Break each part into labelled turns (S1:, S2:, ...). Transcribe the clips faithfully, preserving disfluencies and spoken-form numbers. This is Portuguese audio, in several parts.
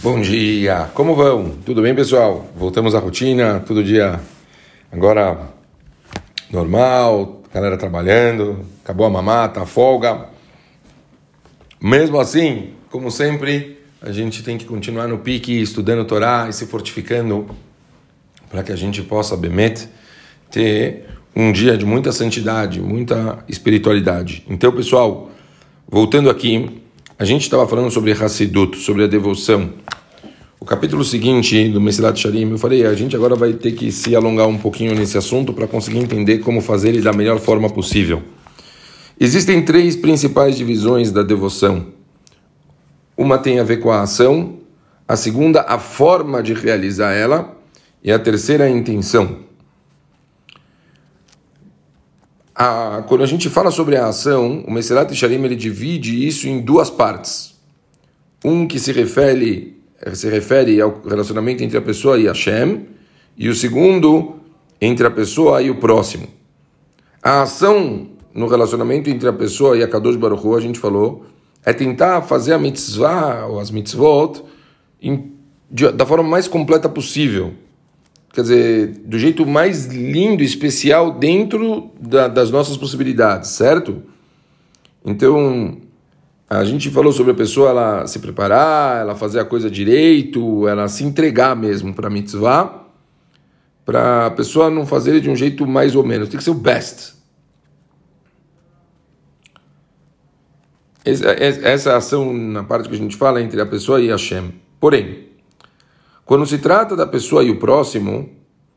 S1: Bom dia, como vão? Tudo bem, pessoal? Voltamos à rotina, todo dia agora normal, galera trabalhando, acabou a mamata, a folga. Mesmo assim, como sempre, a gente tem que continuar no pique, estudando Torá e se fortificando para que a gente possa, Bemet, ter um dia de muita santidade, muita espiritualidade. Então, pessoal, voltando aqui, a gente estava falando sobre Hassidut, sobre a devoção. O capítulo seguinte do Mesilat Yesharim, eu falei, a gente agora vai ter que se alongar um pouquinho nesse assunto para conseguir entender como fazer ele da melhor forma possível. Existem três principais divisões da devoção. Uma tem a ver com a ação, a segunda, a forma de realizar ela, e a terceira, a intenção. A, quando a gente fala sobre a ação, o Mesilat Yesharim ele divide isso em duas partes. Um que se refere, se refere ao relacionamento entre a pessoa e Hashem, e o segundo, entre a pessoa e o próximo. A ação no relacionamento entre a pessoa e a Kadosh Baruch Hu, a gente falou, é tentar fazer a mitzvah, ou as mitzvot, em, de, da forma mais completa possível. Quer dizer, do jeito mais lindo e especial dentro da, das nossas possibilidades, certo? Então, a gente falou sobre a pessoa ela se preparar, ela fazer a coisa direito, ela se entregar mesmo para a mitzvah, para a pessoa não fazer de um jeito mais ou menos, tem que ser o best. Essa ação, na parte que a gente fala, é entre a pessoa e Hashem. Porém, quando se trata da pessoa e o próximo,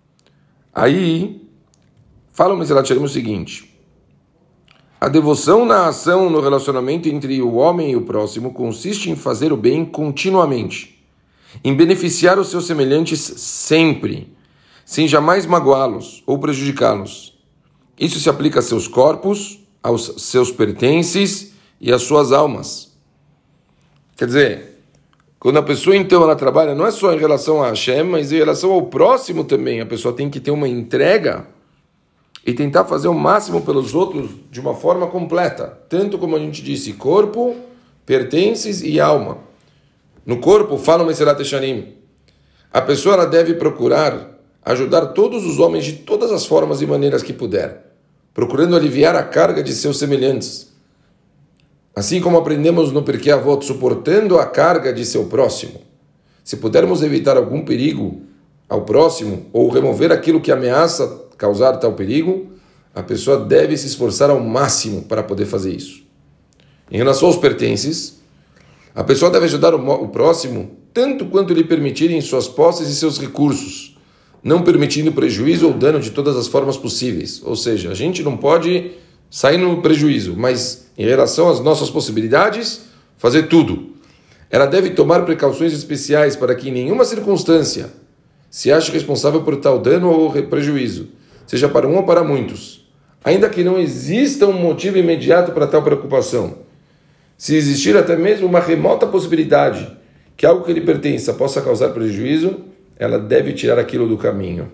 S1: aí fala o Mesilat Yesharim o seguinte: a devoção na ação no relacionamento entre o homem e o próximo consiste em fazer o bem continuamente, em beneficiar os seus semelhantes sempre, sem jamais magoá-los ou prejudicá-los. Isso se aplica a seus corpos, aos seus pertences e às suas almas. Quer dizer, quando a pessoa, então, ela trabalha, não é só em relação a Hashem, mas em relação ao próximo também. A pessoa tem que ter uma entrega e tentar fazer o máximo pelos outros de uma forma completa. Tanto como a gente disse, corpo, pertences e alma. No corpo, fala o Mesilat Yesharim, a pessoa ela deve procurar ajudar todos os homens de todas as formas e maneiras que puder, procurando aliviar a carga de seus semelhantes. Assim como aprendemos no Pirkei Avot, suportando a carga de seu próximo. Se pudermos evitar algum perigo ao próximo ou remover aquilo que ameaça causar tal perigo, a pessoa deve se esforçar ao máximo para poder fazer isso. Em relação aos pertences, a pessoa deve ajudar o próximo tanto quanto lhe permitirem suas posses e seus recursos, não permitindo prejuízo ou dano de todas as formas possíveis. Ou seja, a gente não pode sair no prejuízo, mas em relação às nossas possibilidades, fazer tudo. Ela deve tomar precauções especiais para que em nenhuma circunstância se ache responsável por tal dano ou prejuízo, seja para um ou para muitos, ainda que não exista um motivo imediato para tal preocupação. Se existir até mesmo uma remota possibilidade que algo que lhe pertença possa causar prejuízo, ela deve tirar aquilo do caminho.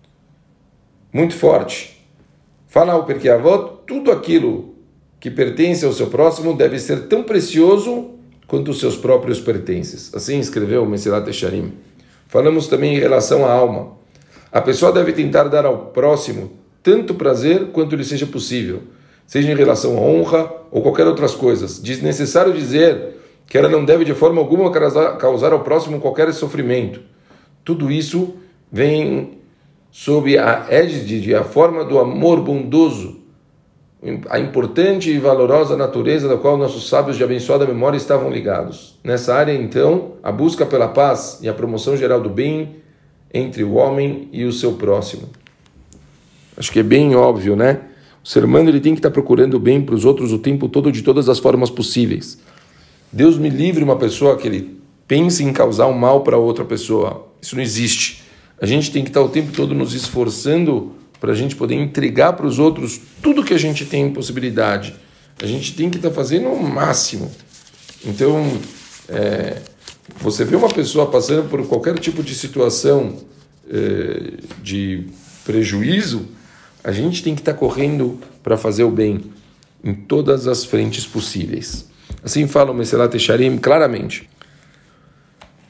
S1: Muito forte. Fala o Pirkei Avot, tudo aquilo que pertence ao seu próximo deve ser tão precioso quanto os seus próprios pertences. Assim escreveu o Mesilat Yesharim. Falamos também em relação à alma. A pessoa deve tentar dar ao próximo tanto prazer quanto lhe seja possível, seja em relação à honra ou qualquer outras coisas. Desnecessário dizer que ela não deve de forma alguma causar ao próximo qualquer sofrimento. Tudo isso vem sob a égide, a forma do amor bondoso, a importante e valorosa natureza da qual nossos sábios de abençoada memória estavam ligados. Nessa área, então, a busca pela paz e a promoção geral do bem entre o homem e o seu próximo. Acho que é bem óbvio, né? O ser humano ele tem que estar procurando o bem para os outros o tempo todo, de todas as formas possíveis. Deus me livre uma pessoa que ele pense em causar um mal para outra pessoa. Isso não existe. A gente tem que estar o tempo todo nos esforçando para a gente poder entregar para os outros tudo que a gente tem possibilidade. A gente tem que estar fazendo o máximo. Então, é, você vê uma pessoa passando por qualquer tipo de situação é, de prejuízo, a gente tem que estar correndo para fazer o bem em todas as frentes possíveis. Assim fala o Mesilat Yesharim claramente.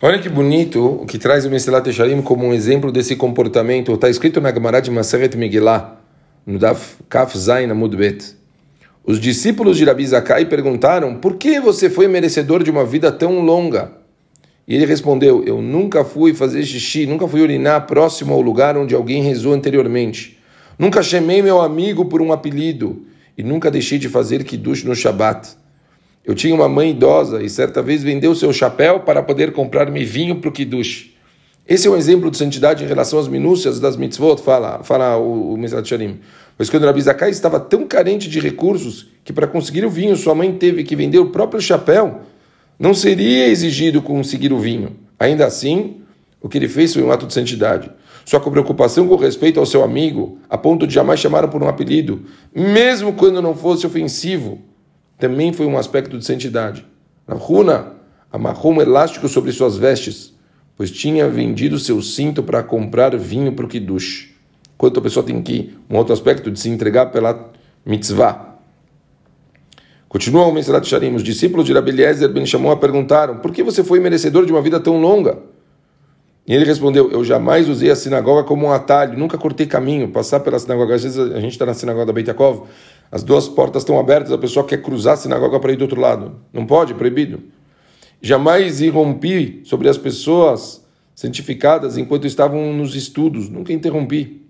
S1: Olha que bonito o que traz o Mesillat Yesharim como um exemplo desse comportamento. Está escrito na Gemara de Maseret Megillah, no Daf Kaf Zayin Amud Bet. Os discípulos de Rabi Zakai perguntaram: por que você foi merecedor de uma vida tão longa? E ele respondeu: eu nunca fui fazer xixi, nunca fui urinar próximo ao lugar onde alguém rezou anteriormente. Nunca chamei meu amigo por um apelido e nunca deixei de fazer kiddush no Shabat. Eu tinha uma mãe idosa e certa vez vendeu seu chapéu para poder comprar-me vinho para o kiddush. Esse é um exemplo de santidade em relação às minúcias das mitzvot, fala, fala o, o Mesillat Yesharim. Pois quando Rabi Zakai estava tão carente de recursos que para conseguir o vinho sua mãe teve que vender o próprio chapéu, não seria exigido conseguir o vinho. Ainda assim, o que ele fez foi um ato de santidade. Sua preocupação com respeito ao seu amigo, a ponto de jamais chamá-lo por um apelido, mesmo quando não fosse ofensivo, também foi um aspecto de santidade. Rav Huna amarrou um elástico sobre suas vestes, pois tinha vendido seu cinto para comprar vinho para o kiddush. Quanto a pessoa tem que, um outro aspecto de se entregar pela mitzvah. Continua o Mesillat Yesharim. Os discípulos de Rabi Eliezer ben Shammua perguntaram: por que você foi merecedor de uma vida tão longa? E ele respondeu: eu jamais usei a sinagoga como um atalho, nunca cortei caminho, passar pela sinagoga. Às vezes a gente está na sinagoga da Beit Yaakov, as duas portas estão abertas, a pessoa quer cruzar a sinagoga para ir do outro lado. Não pode, proibido. Jamais irrompi sobre as pessoas santificadas enquanto estavam nos estudos, nunca interrompi.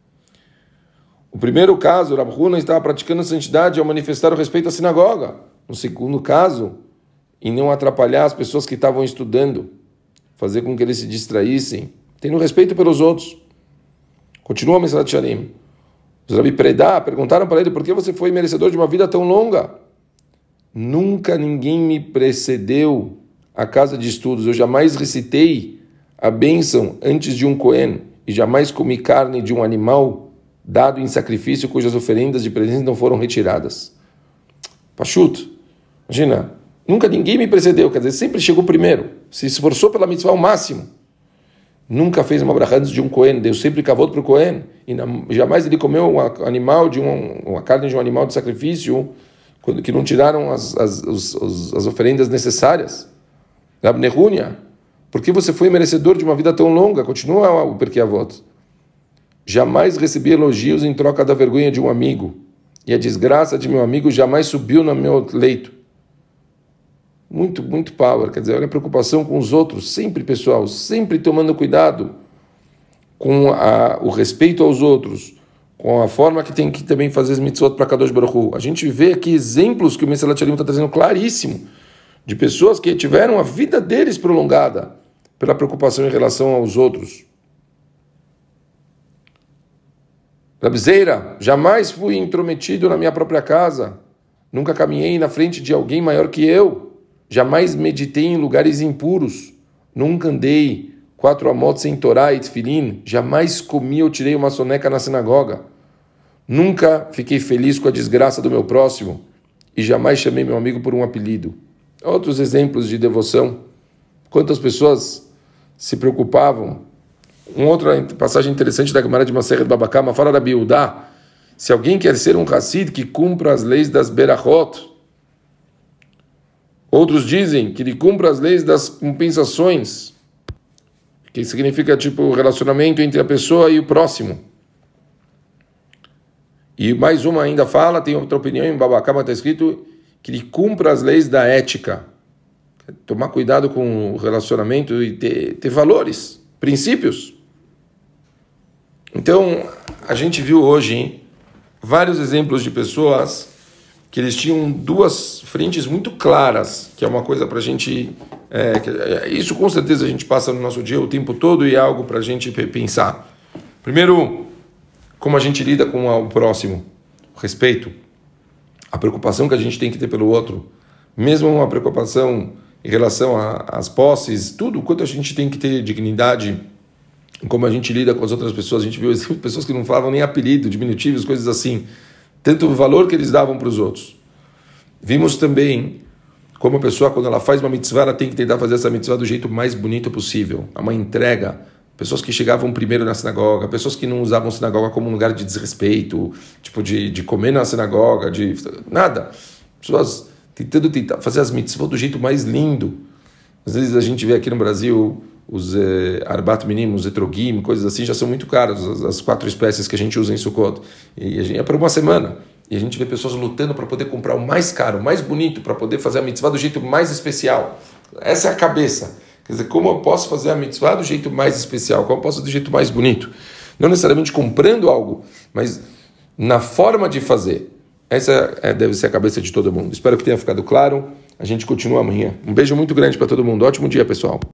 S1: O primeiro caso, Rav Huna estava praticando a santidade ao manifestar o respeito à sinagoga. No segundo caso, em não atrapalhar as pessoas que estavam estudando, fazer com que eles se distraíssem, tendo respeito pelos outros. Continua a Mesillat Yesharim. Os Rabi Predá perguntaram para ele: por que você foi merecedor de uma vida tão longa? Nunca ninguém me precedeu à casa de estudos. Eu jamais recitei a bênção antes de um Cohen e jamais comi carne de um animal dado em sacrifício cujas oferendas de presente não foram retiradas. Pachuto, imagina, nunca ninguém me precedeu, quer dizer, sempre chegou primeiro, se esforçou pela mitzvah ao máximo. Nunca fez uma brachá antes de um Cohen, deu sempre kavod para o Cohen, e jamais ele comeu um animal de um, uma carne de um animal de sacrifício, quando que não tiraram as, as, as, as oferendas necessárias. Rab Nehunia, por que você foi merecedor de uma vida tão longa? Continua o Perkei Avot. Jamais recebi elogios em troca da vergonha de um amigo, e a desgraça de meu amigo jamais subiu no meu leito. Muito, muito power, quer dizer, olha a preocupação com os outros, sempre, pessoal, sempre tomando cuidado com a, o respeito aos outros, com a forma que tem que também fazer as mitzvot para Kadosh Baruch Hu. A gente vê aqui exemplos que o Mesillat Yesharim está trazendo claríssimo, de pessoas que tiveram a vida deles prolongada pela preocupação em relação aos outros. Rabzeira, jamais fui intrometido na minha própria casa, nunca caminhei na frente de alguém maior que eu, jamais meditei em lugares impuros, nunca andei quatro amot sem Torá e Tfilin, jamais comi ou tirei uma soneca na sinagoga, nunca fiquei feliz com a desgraça do meu próximo e jamais chamei meu amigo por um apelido. Outros exemplos de devoção. Quantas pessoas se preocupavam. Uma outra passagem interessante da Gemara de Maseret Baba Kama fala da Biudá. Se alguém quer ser um Hassid que cumpra as leis das Berachot, outros dizem que ele cumpra as leis das compensações, que significa tipo o relacionamento entre a pessoa e o próximo. E mais uma ainda fala, tem outra opinião, em Baba Kama está escrito que ele cumpra as leis da ética. Tomar cuidado com o relacionamento e ter, ter valores, princípios. Então, a gente viu hoje hein, vários exemplos de pessoas que eles tinham duas frentes muito claras, que é uma coisa para a gente... É, que, é, isso com certeza a gente passa no nosso dia o tempo todo e é algo para a gente pensar. Primeiro, como a gente lida com o próximo, o respeito, a preocupação que a gente tem que ter pelo outro, mesmo uma preocupação em relação às posses, tudo quanto a gente tem que ter dignidade, como a gente lida com as outras pessoas. A gente viu pessoas que não falavam nem apelido, diminutivos, coisas assim, tanto o valor que eles davam para os outros. Vimos também como a pessoa, quando ela faz uma mitzvah, ela tem que tentar fazer essa mitzvah do jeito mais bonito possível, uma entrega. Pessoas que chegavam primeiro na sinagoga, pessoas que não usavam a sinagoga como um lugar de desrespeito, tipo de, de comer na sinagoga, de nada. Pessoas tentando tentar fazer as mitzvot do jeito mais lindo. Às vezes a gente vê aqui no Brasil os eh, arbat minim, os etrogim, coisas assim, já são muito caros, as, as quatro espécies que a gente usa em Sukkot. E a gente, é por uma semana. E a gente vê pessoas lutando para poder comprar o mais caro, o mais bonito, para poder fazer a mitzvah do jeito mais especial. Essa é a cabeça. Quer dizer, como eu posso fazer a mitzvah do jeito mais especial? Como eu posso fazer do jeito mais bonito? Não necessariamente comprando algo, mas na forma de fazer. Essa é, deve ser a cabeça de todo mundo. Espero que tenha ficado claro. A gente continua amanhã. Um beijo muito grande para todo mundo. Ótimo dia, pessoal.